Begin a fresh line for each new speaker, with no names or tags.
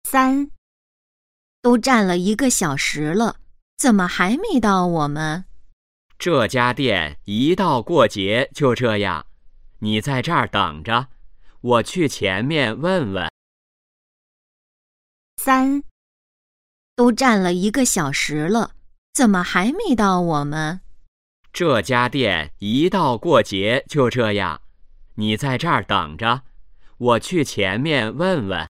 3，都站了1个小时了，怎么还没到我们？
这家店一到过节就这样，你在这儿等着，我去前面问问。
3，都站了1个小时了，怎么还没到我们？
这家店一到过节就这样，你在这儿等着，我去前面问问。